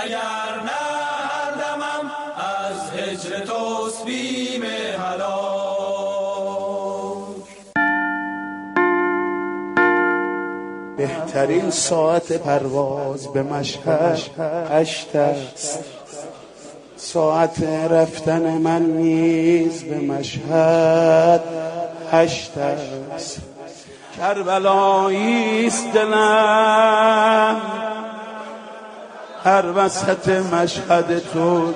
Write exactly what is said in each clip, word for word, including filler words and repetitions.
اگر نه هر دمم از هجر توست بیم هلاک. بهترین ساعت پرواز به مشهد هشت است، ساعت رفتن من نیز به مشهد هشت است. کربلایی است دلم هر وسط مشهد تو،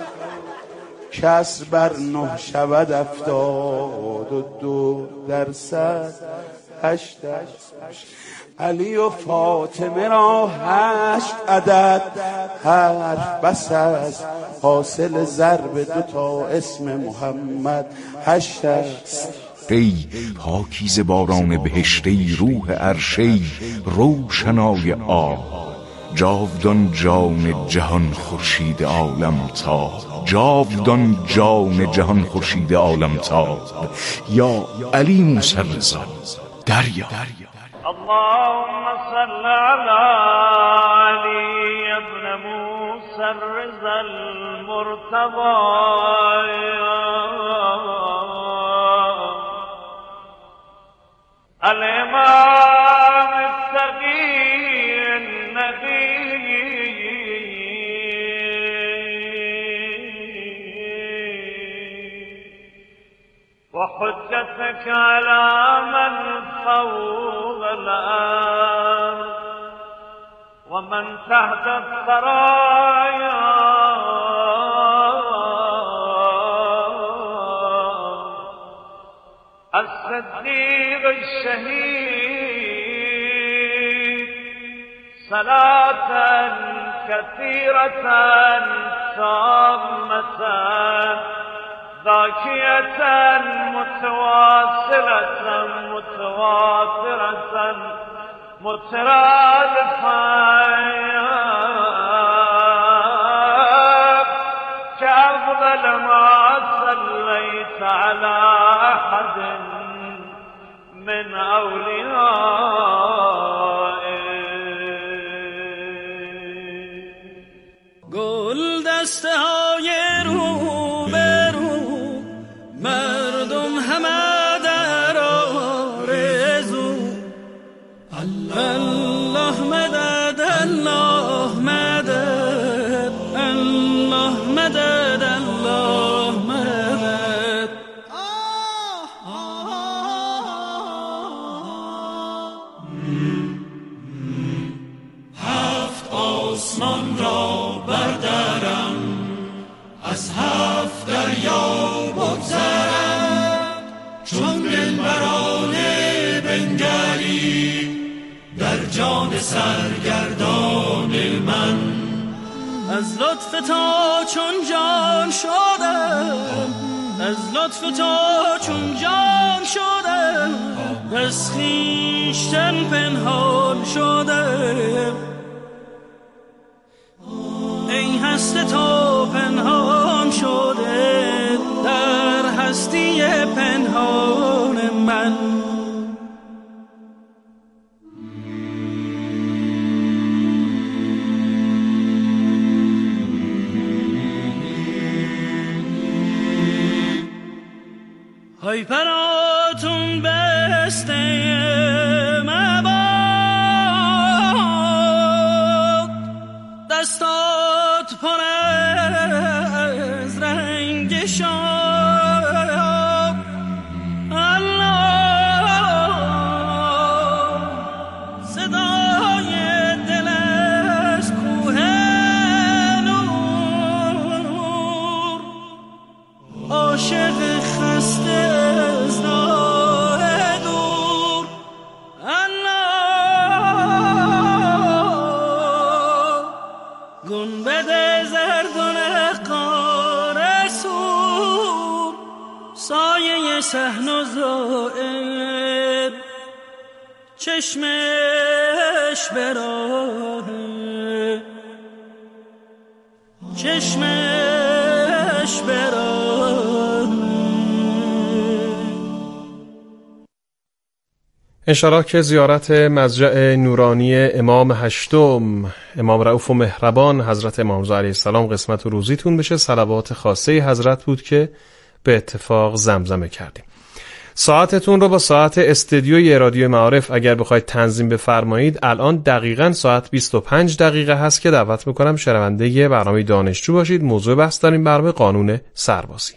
کسر بر نه شود افتاد و دو درصد هشت است. علی و فاطمه را هشت عدد حرف بس است، حاصل ضرب دو تا اسم محمد هشت است. ای پاکیزه باران بهشتی، روح عرشی روشنای آب، جاودان جان جهان خورشید عالم تاب، جاودان جان جهان خورشید عالم تاب. یا علی موسی رضا دریا. اللهم صل على علي ابن موسى الرضا المرتضى الإمام التقي النبي وحجتك على من فوق الأرض ومن تحت الثرايا الصديق الشهيد صلاة كثيرة تامة ذاكية متواصلة متواترة مترادفة كأفضل ما صليت على أحد من أوليائه. گل دسته های رو به رو، مردم همه در آرزو. الله مدد الله مدد الله مدد الله مدد. هفت آسمان را بردارم، از هفت دریا بگذرم، چون دلبران بنگری در جان سرگردان من. از لطف تا چون جان شدم، از لطف تا چون جان شدم، از خویشتن پنهان شدم. ای هست تو پنهان شده در هستی پنهان من. های پراتون بسته مباد، دستات پر از رنگ شاد. الله صدای دل از کوه نور، عاشق خسته از راه دور. الله گنبد زرد نقار سور، سایه صحن و زائر چشمش براه، چشمش براه. انشالله که زیارت مضجع نورانی امام هشتم امام رؤوف و مهربان حضرت امام رضا علیه السلام قسمت و روزیتون بشه. صلوات خاصه حضرت بود که به اتفاق زمزمه کردیم. ساعتتون رو با ساعت استدیوی رادیو معارف اگر بخواید تنظیم بفرمایید الان دقیقاً ساعت بیست و پنج دقیقه هست که دعوت میکنم شنونده برنامه دانشجو باشید. موضوع بحث در این برنامه قانون سربازی.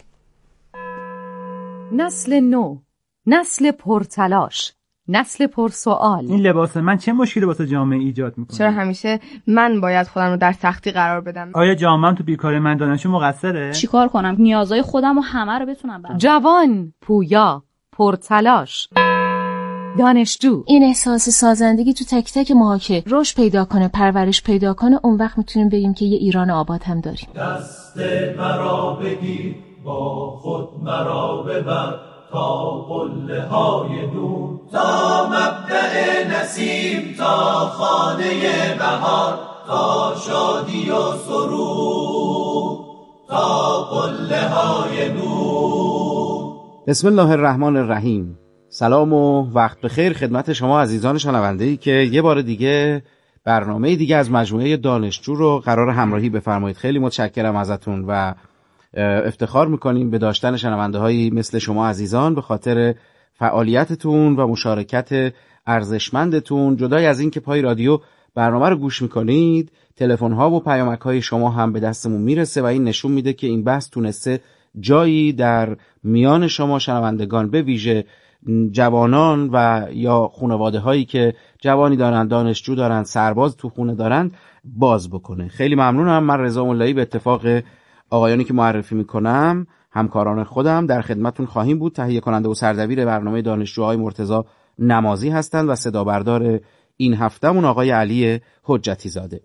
نسل نو، نسل پرتلاش، نسل پرسوال. این لباس من چه مشکلی واسه جامعه ایجاد میکنه؟ چرا همیشه من باید خودم رو در سختی قرار بدم؟ آیا جامعه‌ام تو بیکاری من دانشجو مقصره؟ چیکار کنم نیازهای خودم و همه رو بتونم برام؟ جوان، پویا، پرتلاش، دانشجو. این احساس سازندگی تو تک تک ماها که رشد پیدا کنه، پرورش پیدا کنه، اون وقت میتونیم بگیم که یه ایران آباد هم داریم. دست مرا بگیر، با خود مرا ببر، تا قله های دور، تا مبدأ نسیم، تا خانه بهار، تا شادی و سرور، تا قله های نور. بسم الله الرحمن الرحیم. سلام و وقت بخیر خدمت شما عزیزان شنونده‌ای که یه بار دیگه برنامه دیگه از مجموعه دانشجو رو قرار همراهی بفرمایید. خیلی متشکرم ازتون و افتخار میکنیم به داشتن شنونده هایی مثل شما عزیزان به خاطر فعالیتتون و مشارکت ارزشمندتون. جدای از این که پای رادیو برنامه رو گوش میکنید، تلفن ها و پیامک های شما هم به دستمون میرسه و این نشون میده که این بحث تونسته جایی در میان شما شنوندگان به ویژه جوانان و یا خانواده هایی که جوانی دارن، دانشجو دارن، سرباز تو خونه دارن باز بکنه. خیلی ممنونم. من رضا مولایی به اتفاق آقایانی که معرفی میکنم همکاران خودم در خدمتون خواهیم بود. تهیه کننده و سردبیر برنامه دانشجوهای مرتضی نمازی هستند و صدا بردار این هفتهمون آقای علی حجتی زاده.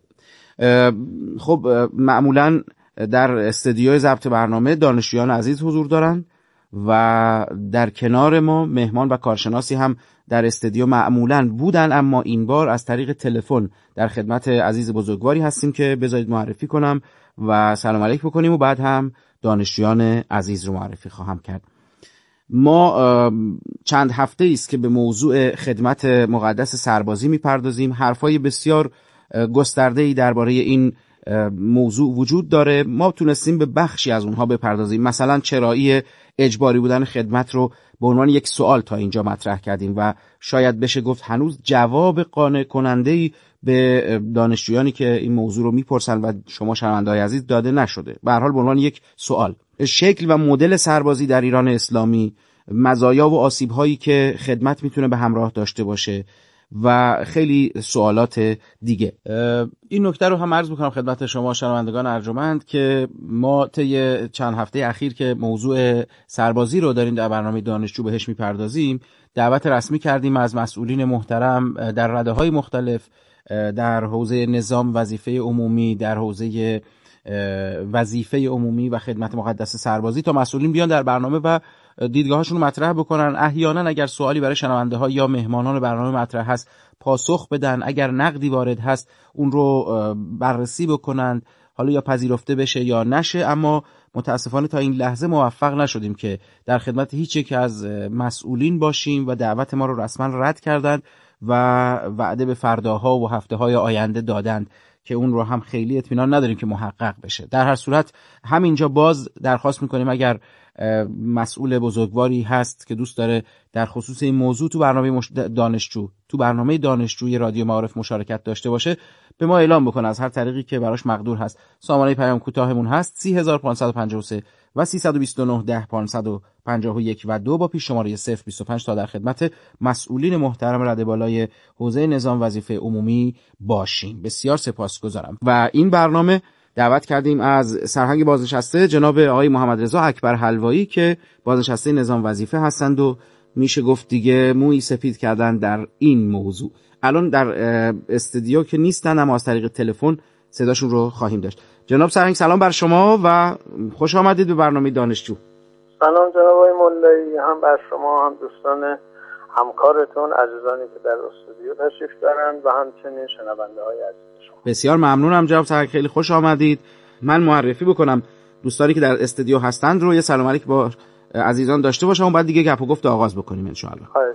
خب معمولا در استودیوی ضبط برنامه دانشجویان عزیز حضور دارن و در کنار ما مهمان و کارشناسی هم در استودیو معمولا بودن، اما این بار از طریق تلفن در خدمت عزیز بزرگواری هستیم که بذارید معرفی کنم و سلام علیک بکنیم و بعد هم دانشجویان عزیز رو معرفی خواهم کرد. ما چند هفته است که به موضوع خدمت مقدس سربازی میپردازیم. حرفای بسیار گسترده‌ای درباره این موضوع وجود داره. ما تونستیم به بخشی از اونها بپردازیم. مثلا چرایی اجباری بودن خدمت رو به عنوان یک سوال تا اینجا مطرح کردیم و شاید بشه گفت هنوز جواب قانع کننده‌ای به دانشجویانی که این موضوع رو میپرسن و شما شنونده‌های عزیز داده نشده. به هر حال به عنوان یک سوال، شکل و مدل سربازی در ایران اسلامی، مزایا و آسیب‌هایی که خدمت میتونه به همراه داشته باشه و خیلی سوالات دیگه. این نکته رو هم عرض می‌کنم خدمت شما شنوندگان ارجمند که ما طی چند هفته اخیر که موضوع سربازی رو داریم در برنامه دانشجو بهش میپردازیم، دعوت رسمی کردیم از مسئولین محترم در رده‌های مختلف در حوزه نظام وظیفه عمومی، در حوزه وظیفه عمومی و خدمت مقدس سربازی تا مسئولین بیان در برنامه و دیدگاهاشون رو مطرح بکنن. احیانا اگر سوالی برای شنونده ها یا مهمانان برنامه مطرح هست پاسخ بدن، اگر نقدی وارد هست اون رو بررسی بکنن، حالا یا پذیرفته بشه یا نشه. اما متاسفانه تا این لحظه موفق نشدیم که در خدمت هیچ یک از مسئولین باشیم و دعوت ما رو رسما رد کردند و وعده به فرداها و هفته‌های آینده دادند که اون رو هم خیلی اطمینان نداریم که محقق بشه. در هر صورت همینجا باز درخواست میکنیم اگر مسئول بزرگواری هست که دوست داره در خصوص این موضوع تو برنامه دانشجو تو برنامه دانشجوی رادیو معارف مشارکت داشته باشه به ما اعلام بکنه از هر طریقی که براش مقدور هست. سامانه پیام کوتاهمون هست سه هزار و پانصد و پنجاه و سه و سیصد و بیست و نه ده پانصد و پنجاه و یک و دو با پیش شماره صفر بیست و پنج تا در خدمت مسئولین محترم رده بالای حوزه نظام وظیفه عمومی باشیم. بسیار سپاسگزارم. و این برنامه دعوت کردیم از سرهنگ بازنشسته جناب آقای محمد رضا اکبر حلوایی که بازنشسته نظام وظیفه هستند و میشه گفت دیگه مویی سفید کردن در این موضوع. الان در استودیو که نیستن اما از طریق تلفن صداشون رو خواهیم داشت. جناب سرهنگ سلام بر شما و خوش آمدید به برنامه دانشجو. سلام جناب آقای مولایی، هم بر شما هم دوستان همکارتون عزیزانی که در استودیو تشریف دارن و همچنین شنونده های عزیز شما. بسیار ممنونم جناب سرهنگ، خیلی خوش آمدید. من معرفی بکنم دوستانی که در استودیو هستند رو یه سلام علیک با عزیزان داشته باشم و بعد دیگه گپ و گفت آغاز بکنیم ان شاء الله.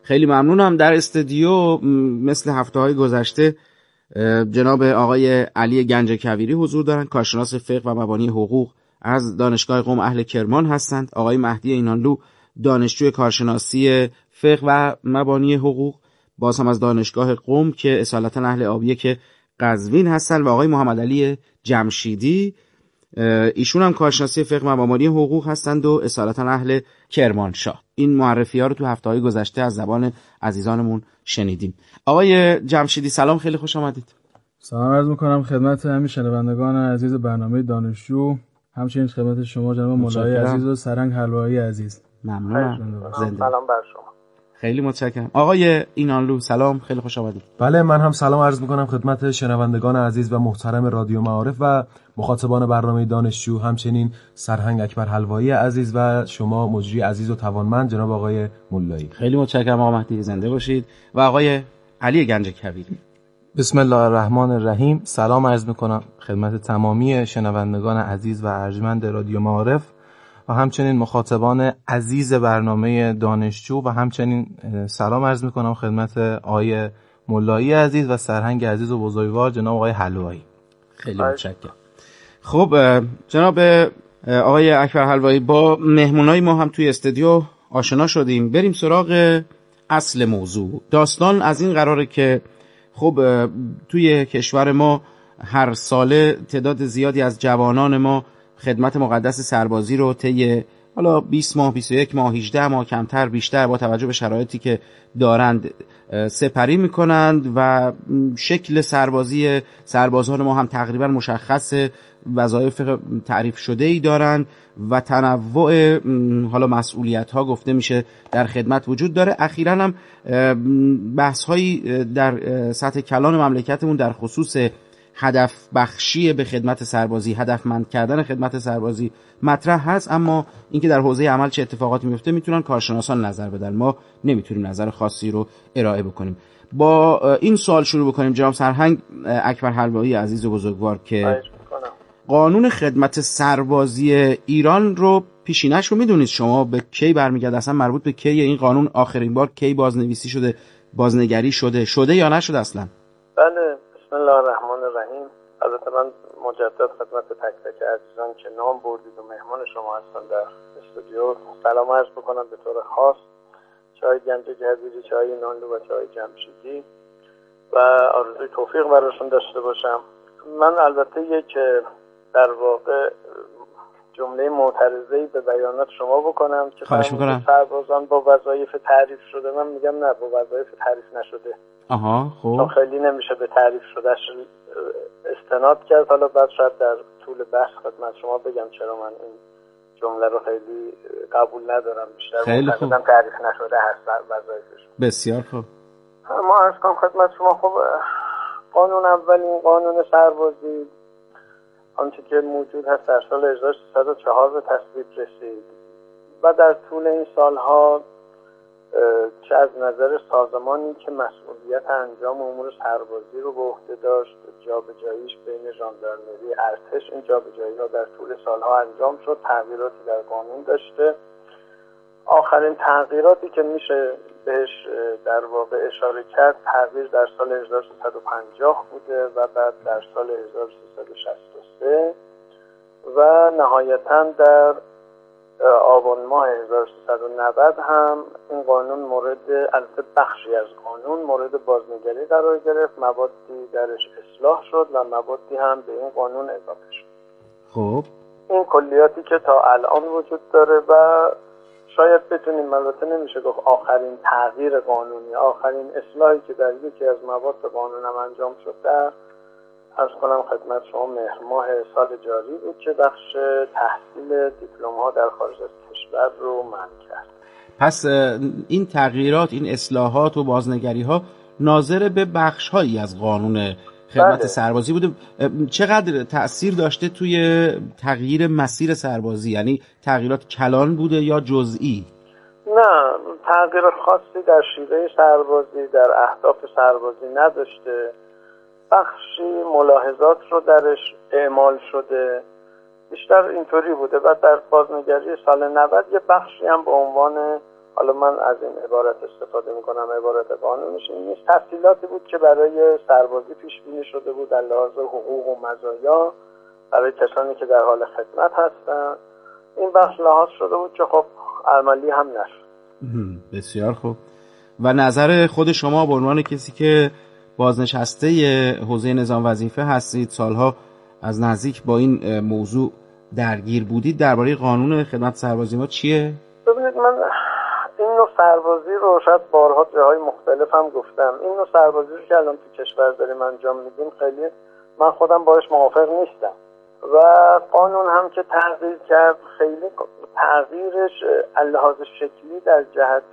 خیلی ممنونم. در استودیو مثل هفته‌های گذشته جناب آقای علی گنجکویری حضور دارند، کارشناس فقه و مبانی حقوق از دانشگاه قم اهل کرمان هستند. آقای مهدی اینانلو دانشجوی کارشناسی فقه و مبانی حقوق باز هم از دانشگاه قم که اصالتا اهل آبیه که قزوین هستند و آقای محمد علی جمشیدی ایشون هم کارشناسی فقه و مبانی حقوق هستند و اصالتا اهل کرمانشاه. این معرفی ها رو تو هفته‌های گذشته از زبان عزیزانمون شنیدیم. آقای جمشیدی سلام، خیلی خوش آمدید. سلام عرض می‌کنم خدمت همه شنوندگان عزیز برنامه دانشجو، همچنین خدمت شما جناب مولایی عزیز و سرنگ حلوایی عزیز. ممنونم. سلام بر شما. خیلی متشکرم. آقای اینانلو سلام، خیلی خوش آمدید. بله، من هم سلام عرض می‌کنم خدمت شنوندگان عزیز و محترم رادیو معارف و مخاطبان برنامه دانشجو، همچنین سرهنگ اکبر حلوایی عزیز و شما مجری عزیز و توانمند جناب آقای مولایی. خیلی متشکرم آقا مهدی، زنده باشید. و آقای علی گنجکویری. بسم الله الرحمن الرحیم. سلام عرض می‌کنم خدمت تمامی شنوندگان عزیز و ارجمند رادیو معارف و همچنین مخاطبان عزیز برنامه دانشجو و همچنین سلام عرض میکنم خدمت آقای مولایی عزیز و سرهنگ عزیز و بزرگوار جناب آقای حلوایی. خیلی متشکرم. خب جناب آقای اکبر حلوایی، با مهمونای ما هم توی استودیو آشنا شدیم. بریم سراغ اصل موضوع. داستان از این قراره که خب توی کشور ما هر ساله تعداد زیادی از جوانان ما خدمت مقدس سربازی رو طی حالا بیست ماه، بیست و یک ماه، هجده ماه، کمتر بیشتر با توجه به شرایطی که دارند سپری میکنند و شکل سربازی سربازان ما هم تقریبا مشخص، وظایف تعریف شده ای دارند و تنوع حالا مسئولیت ها گفته میشه در خدمت وجود داره. اخیراً هم بحث هایی در سطح کلان مملکتمون در خصوص هدف بخشی به خدمت سربازی، هدفمند کردن خدمت سربازی مطرح هست، اما اینکه در حوزه عمل چه اتفاقاتی میفته میتونن کارشناسان نظر بدن، ما نمیتونیم نظر خاصی رو ارائه بکنیم. با این سوال شروع بکنیم جناب سرهنگ اکبر حلوایی عزیز و بزرگوار که قانون خدمت سربازی ایران رو پیشینش رو میدونید شما به کی برمیگرده؟ اصلا مربوط به کی این قانون آخرین بار کی بازنویسی شده، بازنگری شده شده یا نشده اصلا؟ بله، بسم الله الرحمن الرحیم. البته من مجدد خدمت تک تک عزیزان که نام بردید و مهمان شما هستن در استودیو سلام عرض بکنم به طور خاص، چای گنجکویری، چای اینانلو و چای جمشیدی، و آرزوی توفیق براشون داشته باشم. من البته یک در واقع جمله معترضه‌ای به بیانات شما بکنم که سربازان با وظایف تعریف شده. من میگم نه، با وظایف تعریف نشده. آها خب چون خیلی نمیشه به تعریف شدهش استناد کرد. حالا بعد شاید در طول بحث خدمت شما بگم چرا من این جمله رو خیلی قبول ندارم. بیشتر معتقدم تعریف نشده هست وظایفش. بسیار خوب. ما عرض کنم خدمت شما، خب قانون اولین قانون سربازی آنچه که موجود هست در سال هزار و سیصد و چهار به تصویب رسید و در طول این سالها چه از نظر سازمانی که مسئولیت انجام امور سربازی رو به عهده داشت، جابجاییش بین ژاندارمری، ارتش، این جابجایی ها در طول سالها انجام شد، تغییراتی در قانون داشته. آخرین تغییراتی که میشه بهش در واقع اشاره کرد تغییر در سال هزار و سیصد و پنجاه بوده و بعد در سال هزار و سیصد و شصت و سه و نهایتاً در آبان ماه هزار و سیصد و نود هم این قانون مورد البته بخشی از قانون مورد بازنگری قرار گرفت، موادی درش اصلاح شد و موادی هم به این قانون اضافه شد. خب این کلیاتی که تا الان وجود داره و شاید بتونیم، البته نمیشه گفت آخرین تغییر قانونی، آخرین اصلاحی که در یکی از مواد قانون هم انجام شد در عرض کنم خدمت شما مهر ماه سال جاری بود که بخش تحصیل دیپلم ها در خارج از کشور رو منع کرد. پس این تغییرات، این اصلاحات و بازنگری ها ناظر به بخش هایی از قانون خدمت بله. سربازی بوده. چقدر تأثیر داشته توی تغییر مسیر سربازی؟ یعنی تغییرات کلان بوده یا جزئی؟ نه، تغییر خاصی در شیوه سربازی، در اهداف سربازی نداشته. بخشی ملاحظات رو درش اعمال شده، بیشتر اینطوری بوده. و در بازنگری سال نود یه بخشی هم به عنوان حالا من از این عبارت استفاده میکنم، عبارت قانونش این نیست. تفصیلاتی بود که برای سربازی پیش بینی شده بود در لحاظ حقوق و مزایا برای کسانی که در حال خدمت هستن. این بخش لحاظ شده بود که خب عملی هم نشد. بسیار خوب. و نظر خود شما به عنوان کسی که بازنشسته حوزه نظام وظیفه هستید، سالها از نزدیک با این موضوع درگیر بودید، درباره قانون خدمت سربازی ما چیه؟ ببینید، من این نوع سربازی رو شاید بارها جاهای مختلف هم گفتم. این نوع سربازی رو که الان تو کشور داریم انجام میدیم خیلی من خودم باش موافق نیستم و قانون هم که تغییر کرد خیلی تغییرش لحاظ شکلی در جهت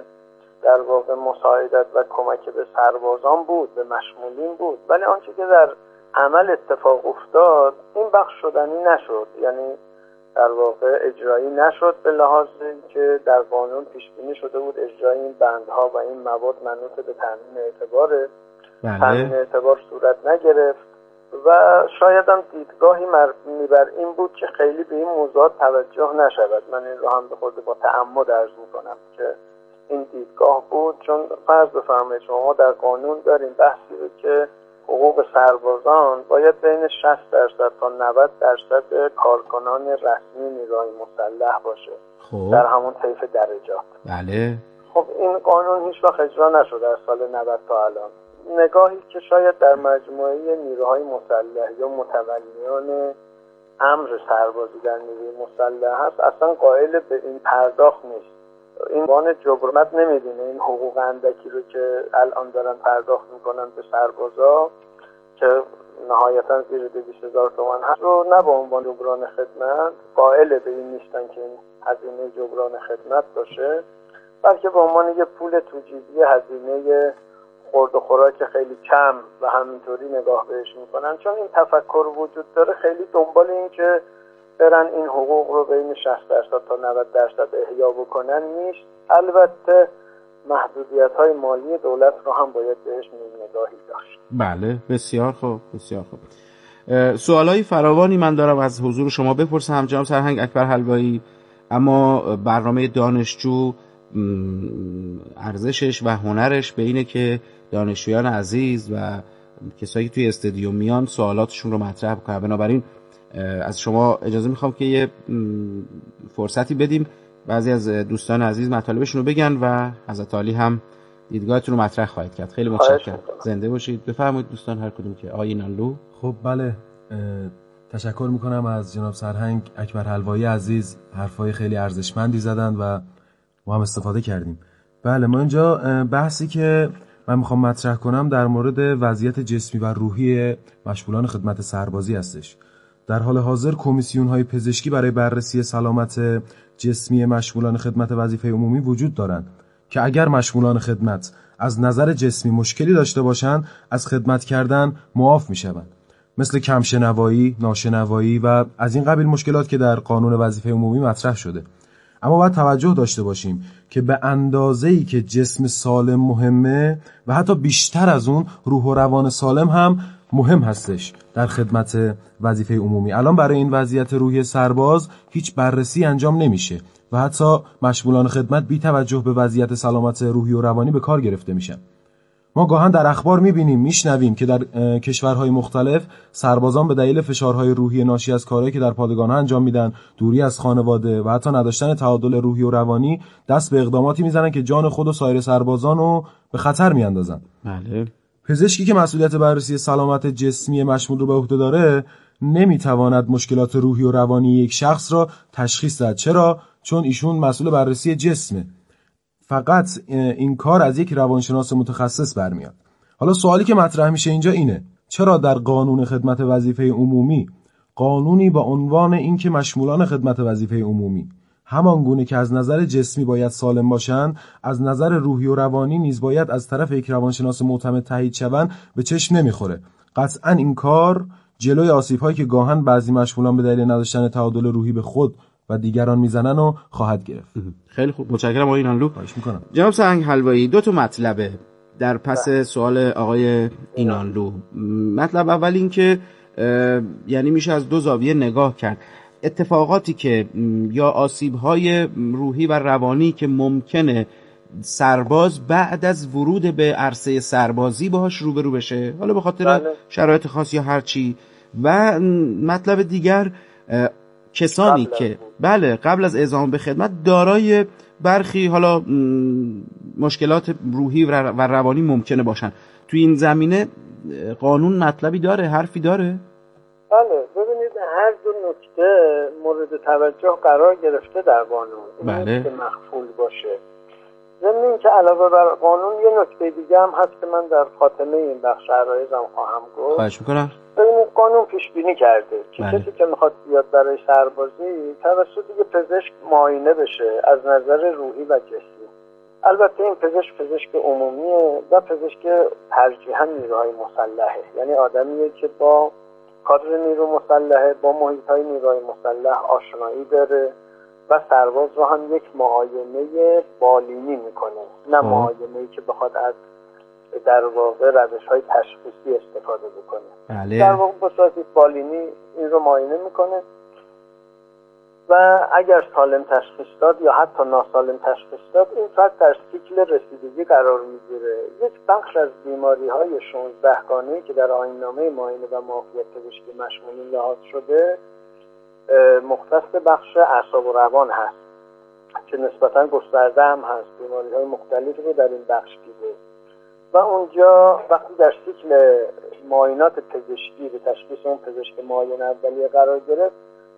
در واقع مساعدت و کمک به سربازان بود، به مشمولین بود، ولی آنچه که در عمل اتفاق افتاد این بخش شدنی نشد، یعنی در واقع اجرایی نشد به لحاظ که در قانون پیش بینی شده بود اجرای این بندها و این مواد منوط به تامین اعتباره. تامین اعتبار صورت نگرفت و شاید هم دیدگاهی مبنی بر این بود که خیلی به این موضوعات توجه نشود. من این رو هم به خود با تعمد عرض میکنم که این دیدگاه بود، چون فرض بفرمایید شما در قانون داریم بحثی رو که حقوق سربازان باید بین شصت درصد تا نود درصد کارکنان رسمی نیروهای مسلح باشه. خوب. در همون طیف درجات. بله. خب این قانون هیچ وقت اجرا نشده از سال نود تا الان. نگاهی که شاید در مجموعه نیروهای مسلح یا متولیان امر سربازی در نیروی مسلح هست اصلا قائل به این پرداخت نیست. این وان جبرمت نمیدونه این حقوق اندکی رو که الان دارن پرداخت میکنن به سربازا که نهایتا زیر دویست هزار تومان هست رو نه به عنوان جبران خدمت قائل به این نیستن که این هزینه جبران خدمت باشه، بلکه به عنوان یه پول توجیهی هزینه خورد و خوراک خیلی کم و همینطوری نگاه بهش میکنن. چون این تفکر وجود داره خیلی دنبال این که برن این حقوق رو بین شصت درصد تا نود درصد احیا بکنن نیست. البته محدودیت‌های مالی دولت رو هم باید بهش نگاهی داشت. بله، بسیار خوب، بسیار خوب. سوالای فراوانی من دارم از حضور شما بپرسم جناب سرهنگ اکبر حلوایی، اما برنامه دانشجو ارزشش و هنرش به اینه که دانشجویان عزیز و کسایی که توی استودیو میان سوالاتشون رو مطرح کنن. بنابراین از شما اجازه میخوام که یه فرصتی بدیم بعضی از دوستان عزیز مطالبشون رو بگن و حضرت عالی هم دیدگاهتون رو مطرح خواهید کرد. خیلی متشکرم. زنده باشید. بفرمایید دوستان هر کدوم که آقای اینانلو. خب بله، تشکر میکنم از جناب سرهنگ اکبر حلوایی عزیز، حرفای خیلی ارزشمندی زدن و ما هم استفاده کردیم. بله، ما اینجا بحثی که من میخوام مطرح کنم در مورد وضعیت جسمی و روحی مشمولان خدمت سربازی هستش. در حال حاضر کمیسیون‌های پزشکی برای بررسی سلامت جسمی مشمولان خدمت وظیفه عمومی وجود دارند که اگر مشمولان خدمت از نظر جسمی مشکلی داشته باشند از خدمت کردن معاف میشوند، مثل کمشنوایی، ناشنوایی و از این قبیل مشکلات که در قانون وظیفه عمومی مطرح شده. اما باید توجه داشته باشیم که به اندازه‌ای که جسم سالم مهمه و حتی بیشتر از اون روح و روان سالم هم مهم هستش در خدمت وظیفه عمومی. الان برای این وضعیت روحی سرباز هیچ بررسی انجام نمیشه و حتی مشمولان خدمت بی توجه به وضعیت سلامت روحی و روانی به کار گرفته میشن. ما گاهن در اخبار میبینیم، میشنویم که در کشورهای مختلف سربازان به دلیل فشارهای روحی ناشی از کارهایی که در پادگان‌ها انجام میدن، دوری از خانواده و حتی نداشتن تعادل روحی و روانی دست به اقداماتی میزنن که جان خود و سایر سربازان رو به خطر میاندازن. بله. پزشکی که مسئولیت بررسی سلامت جسمی مشمول رو به عهده داره نمیتواند مشکلات روحی و روانی یک شخص را تشخیص دهد. چرا؟ چون ایشون مسئول بررسی جسمه. فقط این کار از یک روانشناس متخصص برمیاد. حالا سوالی که مطرح میشه اینجا اینه: چرا در قانون خدمت وظیفه عمومی، قانونی با عنوان این که مشمولان خدمت وظیفه عمومی همان گونه که از نظر جسمی باید سالم باشند، از نظر روحی و روانی نیز باید از طرف یک روانشناس معتمد تایید شوند، به چشم نمیخوره؟ قطعاً این کار جلوی آسیب‌هایی که گاهن بعضی مشمولان به دلیل نداشتن تعادل روحی به خود و دیگران میزنن و خواهد گرفت. خیلی خوب، متشکرم آقای اینانلو. خواهش میکنم. جناب سرهنگ حلوایی، دو تا مطلبه در پس سوال آقای اینانلو. مطلب اول این که یعنی میشه از دو زاویه نگاه کرد. اتفاقاتی که یا آسیب‌های روحی و روانی که ممکنه سرباز بعد از ورود به عرصه سربازی باهاش روبرو بشه، حالا به خاطر بله. شرایط خاص یا هر چی. و مطلب دیگر کسانی که بله قبل از اعزام به خدمت دارای برخی حالا مشکلات روحی و روانی ممکنه باشن. تو این زمینه قانون مطلبی داره، حرفی داره؟ بله، ببینید هر دو نکته مورد توجه قرار گرفته در قانون. بله. که مخفول باشه. ضمن این که علاوه بر قانون یه نکته دیگه هم هست که من در خاتمه این بخش عرایزم خواهم گفت. خواهش میکنم. ببینید قانون پیش بینی کرده که بله. کسی که میخواد بیاد برای سربازی توسط یه پزشک معاینه بشه از نظر روحی و جسمی. البته این پزشک پزشک عمومیه و پزشک ترجیحاً نیروهای مسلحه، یعنی آدمیه که با کادر نیرو مسلحه، با محیط‌های نیروهای مسلح آشنایی داره و سرباز رو هم یک معاینه بالینی میکنه، نه معاینه‌ای که بخواد از در واقع روش‌های تشخیصی استفاده بکنه. بله. در واقع با صورت بالینی این رو معاینه میکنه و اگر سالم تشخیص داد یا حتی ناسالم تشخیص داد، این فرد در سیکل رسیدگی قرار میگیره. یک بخش از بیماری‌های شانزده گانه‌ای که در آیین‌نامه معاینه و معافیت پزشکی مشمولین لحاظ شده مختص بخش اعصاب و روان هست که نسبتاً گسترده هم هست، بیماری‌های مختلفی رو در این بخش دیده و اونجا وقتی در سیکل معاینات پزشکی به تشخیص اون پزشک معاینه اولیه قرار گرفت،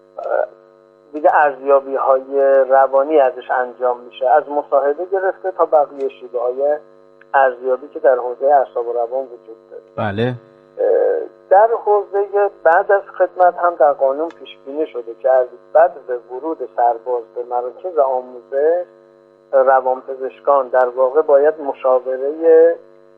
دیگه ارزیابی‌های روانی ازش انجام میشه، از مصاحبه گرفته تا بقیه شیوه‌های ارزیابی که در حوزه اعصاب و روان وجود داره. بله. در حوزه بعد از خدمت هم در قانون پیش بینی شده که از بعد به ورود سرباز به مراکز آموزش، روانپزشکان در واقع باید مشاوره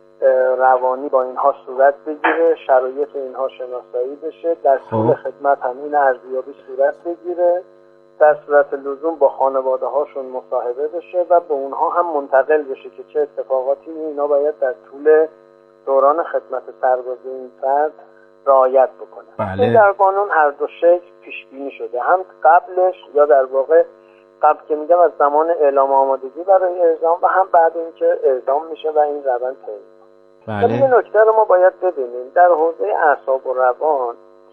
روانی با اینها صورت بگیره، شرایط اینها شناسایی بشه، در طول خدمت هم این ارزیابی صورت بگیره، در صورت لزوم با خانواده هاشون مصاحبه بشه و به اونها هم منتقل بشه که چه اتفاقاتی اینا باید در طول دوران خدمت سربازی این فرد رعایت بکنه. بله. این در قانون هر دو شکل پیش بینی شده، هم قبلش یا در واقع قبل که میگم از زمان اعلام آمادگی برای اعزام و هم بعد اینکه اعزام میشه و این روند طی. بله. این نکته رو ما باید ببینیم. در حوزه اعصاب و روان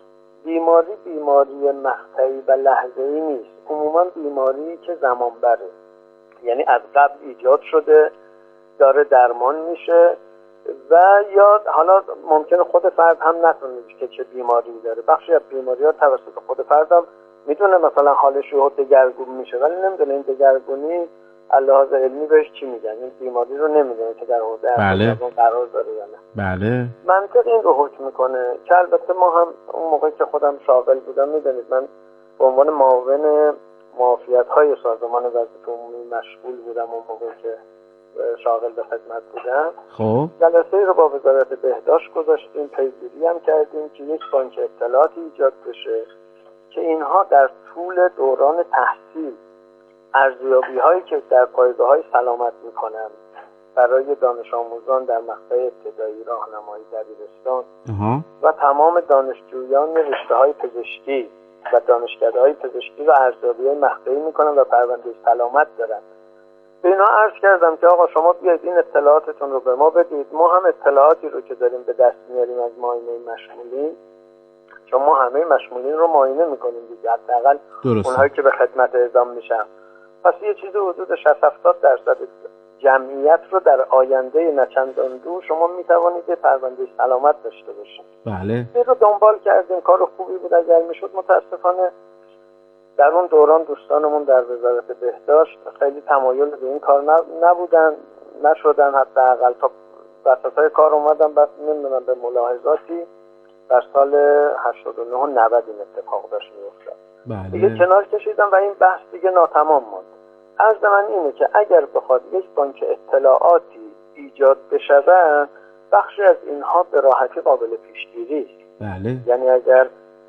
بیماری بیماری مقطعی و لحظه‌ای نیست، عموما بیماری که زمان بره، یعنی از قبل ایجاد شده داره درمان میشه و یا حالا ممکنه خود فرد هم نتونه که چه بیماری داره. بخشی از بیماری‌ها توسط خود فرد هم میدونه مثلا حالش رو دگرگون میشه ولی نمیدونه این دگرگونی لحاظ علمی بهش چی میگن، این بیماری رو نمیدونه که در حوزه بله. قرار داره یا نه. بله. منطق این رو حکم میکنه که البته ما هم اون موقعی که خودم شاغل بودم، میدونید من به عنوان معاون معافیت های سازمان وظیفه عمومی مشغول بودم اون موقعی که شاغل به خدمت بودم. خب جلسه رو با وزارت بهداشت گذاشتیم، پیگیری هم کردیم که یک بانک اطلاعاتی ایجاد بشه که اینها در طول دوران تحصیل ارزیابی هایی که در پایگاه های سلامت میکنن برای دانش آموزان در مقطع ابتدایی راهنمایی دبیرستان و تمام دانشجویان رشته های پزشکی و دانشکده های پزشکی و ارزیابی های مقطعی میکنن و پرونده سلامت دارن. به اینا عرض کردم که آقا شما بیاید این اطلاعاتتون رو به ما بدید، ما هم اطلاعاتی رو که داریم به دست میاریم از معاینه مشمولین، چون ما همه مشمولین رو معاینه میکنیم دیگه، حداقل اونهایی که به خدمت اعزام میشن، پس یه چیزی حدود شصت هفتاد درصد جمعیت رو در آینده نچندان دور شما میتوانید یه پرونده سلامت داشته باشید. بله. این رو دنبال کردیم، کار خوبی بود اگر میشد. متاسفانه در اون دوران دوستانمون در وزارت بهداشت خیلی تمایل به این کار نبودن، نشدن، حداقل تا وسطای کار اومدن بعد نمیدونم به ملاحظاتی در سال هشتاد و نه و نود این اتفاق داشت میافتاد. بله. دیگه کنار کشیدم و این بحث دیگه ناتمام ماند. عرض من اینه که اگر بخواد یک بانک اطلاعاتی ایجاد بشود، بخشی از اینها به راحتی قابل پیشگیری است. بله. یعنی اگر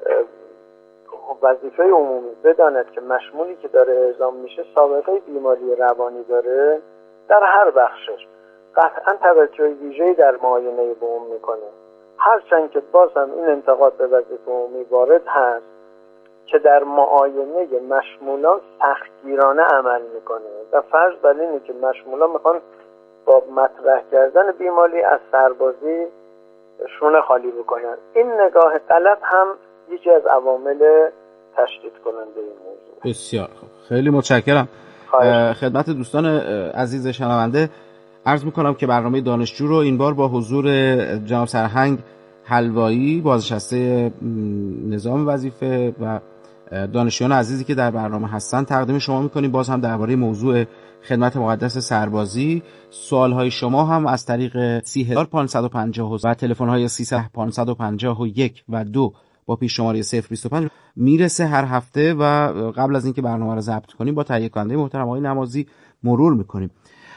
وظیفه عمومی بداند که مشمولی که داره اعزام میشه سابقه بیماری روانی داره، در هر بخشش قطعا توجه ویژه‌ای در معاینه به اون میکنه. هرچند که باز هم این انتقاد به وظیفه عمومی وارد هست که در معاینه مشمولان سختگیرانه عمل میکنه و فرض بر اینه که مشمولان میخوان با مطرح کردن بیماری از سربازی شونه خالی بکنن. این نگاه غلط هم یکی از عوامل تشدید کننده این موضوع. بسیار خوب، خیلی متشکرم. خدمت دوستان عزیز شنونده عرض میکنم که برنامه دانشجو رو این بار با حضور جناب سرهنگ حلوایی، بازنشسته نظام وظیفه و دانشجویان عزیزی که در برنامه هستن تقدیم شما میکنیم. باز هم درباره موضوع خدمت مقدس سربازی، سوالهای شما هم از طریق سی هزار پانصد و پنجاه و تلفن‌های سیصد پانصد و پنجاه و یک و دو با پیش شماره صفر بیست و پنج میرسه هر هفته و قبل از اینکه برنامه رو ضبط کنیم با تهیه کننده محترم آقای نمازی مرور میکنیم.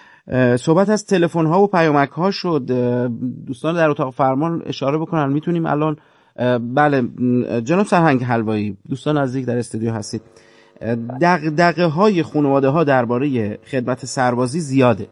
صحبت از تلفن‌ها و پیامک‌ها شد. دوستان در اتاق فرمان اشاره بکنن میتونیم الان. بله جناب سرهنگ حلوایی، دوستان عزیز در استودیو هستید. دغدغه‌های خانواده‌ها درباره خدمت سربازی زیاده،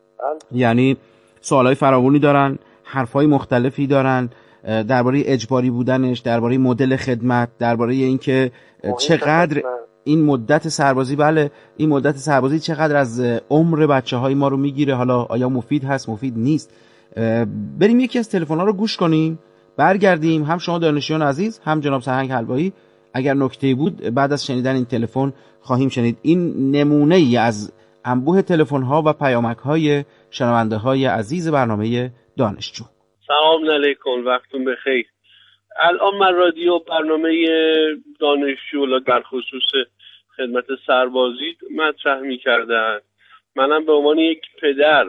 یعنی سوالای فراوانی دارن، حرفای مختلفی دارن درباره اجباری بودنش، درباره مدل خدمت، درباره اینکه چقدر این مدت سربازی بله این مدت سربازی چقدر از عمر بچه‌های ما رو میگیره، حالا آیا مفید هست مفید نیست. بریم یکی از تلفن‌ها رو گوش کنیم، برگردیم. هم شما دانشجویان عزیز هم جناب سرهنگ حلوایی اگر نکته‌ای بود بعد از شنیدن این تلفن خواهیم شنید. این نمونه ای از انبوه تلفن‌ها و پیامک‌های شنونده‌های عزیز برنامه دانشجو. سلام علیکم، وقتتون بخیر. الان من رادیو برنامه دانشجو در خصوص خدمت سربازی مطرح می‌کردن. منم به عنوان یک پدر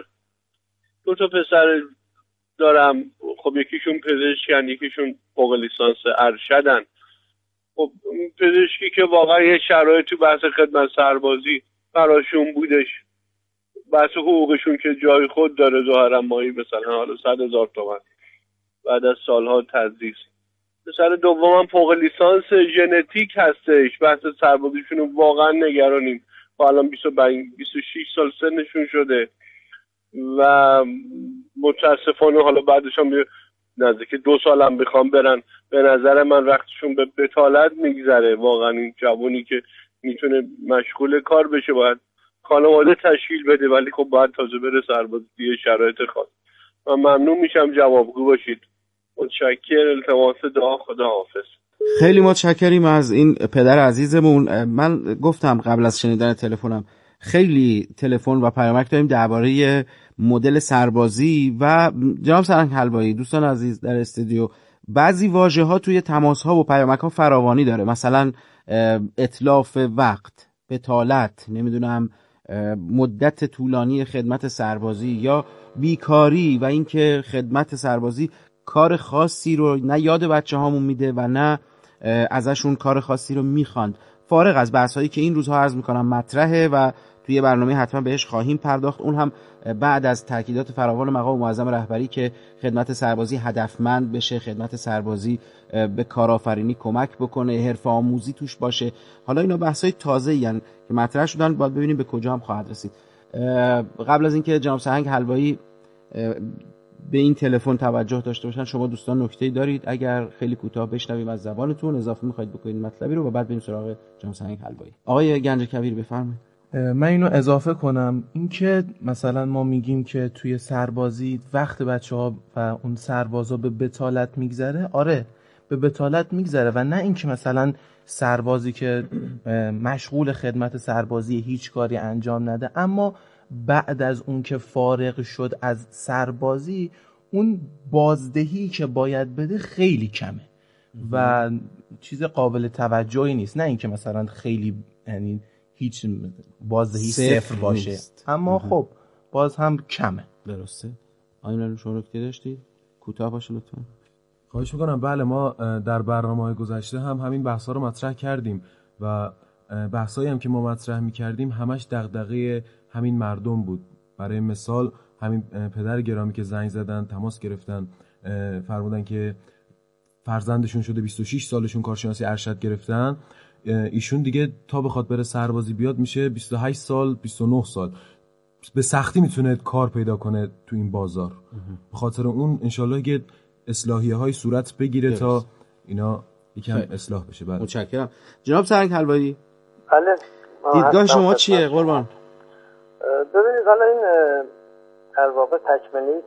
دو تا پسر دارم. خب یکیشون پزشکن، یکیشون فوق لیسانس ارشدن. خب پزشکی که واقعا یه شرایطی تو بحث خدمت سربازی براشون بودش، بحث حقوقشون که جای خود داره، ظاهرا ماهی مثلا حالا صد هزار تومان بعد از سالها تدریس. پسر دومم فوق لیسانس ژنتیک هستش. بحث سربازیشون رو واقعا نگرانیم. حالا بیست و شش سال سنشون شده و متاسفانه حالا بعدش هم نزدیک دو سال هم بخوام برن، به نظر من وقتشون به بتالت میگذره. واقعا این جوانی که میتونه مشغول کار بشه باید خانواده تشکیل بده، ولی خب باید تازه بره سربازی، یه شرایط خاص. من ممنون میشم جوابگو باشید. متشکر. التماس دعا. خدا حافظ. خیلی متشکریم از این پدر عزیزمون. من گفتم قبل از شنیدن تلفنم خیلی تلفن و پیامک داریم درباره مدل سربازی و جناب سرهنگ حلوایی دوستان عزیز در استودیو بعضی واژه‌ها توی تماس‌ها و پیامک‌ها فراوانی داره، مثلا اتلاف وقت، بتالت، نمیدونم مدت طولانی خدمت سربازی یا بیکاری و اینکه خدمت سربازی کار خاصی رو نه یاد بچه‌هامون میده و نه ازشون کار خاصی رو میخواند. فارغ از بحث‌هایی که این روزها عرض می‌کنم مطرحه و توی برنامه حتما بهش خواهیم پرداخت، اون هم بعد از تاکیدات فراوان مقام معظم رهبری که خدمت سربازی هدفمند بشه، خدمت سربازی به کارآفرینی کمک بکنه، حرفه آموزی توش باشه. حالا اینا بحث‌های تازه‌ای ان که مطرح شدن، باید ببینیم به کجا هم خواهد رسید. قبل از اینکه جناب سرهنگ حلوایی به این تلفن توجه داشته باشن، شما دوستان نکته‌ای دارید اگر خیلی کوتاه بشنویم از زبانتون، اضافه می‌خواید بکنید مطلبی رو و بعد بریم سراغ جناب سرهنگ حلوایی. آقای گنج کبیر بفرمایید. من اینو اضافه کنم، اینکه مثلا ما میگیم که توی سربازی وقت بچه‌ها و اون سربازا به بتالت میگذره، آره به بتالت میگذره و نه اینکه مثلا سربازی که مشغول خدمت سربازی هیچ کاری انجام نده، اما بعد از اون که فارغ شد از سربازی اون بازدهی که باید بده خیلی کمه و چیز قابل توجهی نیست. نه اینکه مثلا خیلی یعنی هیچ بازدهی صفر باشه نیست. اما خب باز هم کمه. درسته. آیا شما نکته داشتید؟ کوتاه باشه لطفا. خواهش میکنم. بله ما در برنامه‌های گذشته هم همین بحث‌ها رو مطرح کردیم و بحثایی هم که ما مطرح می‌کردیم همش دغدغه همین مردم بود. برای مثال همین پدر گرامی که زنگ زدن تماس گرفتن فرمودن که فرزندشون شده بیست و شش سالشون کارشناسی ارشد گرفتن، ایشون دیگه تا بخواد بره سربازی بیاد میشه بیست و هشت سال بیست و نه سال، به سختی میتونه کار پیدا کنه تو این بازار. به خاطر اون انشالله یه اصلاحیه های صورت بگیره درست. تا اینا یکم اصلاح بشه. بله متشکرم. جناب سرهنگ حلوایی، بله دیدگاه شما چیه قربان؟ ببینید حالا این در واقع تکمله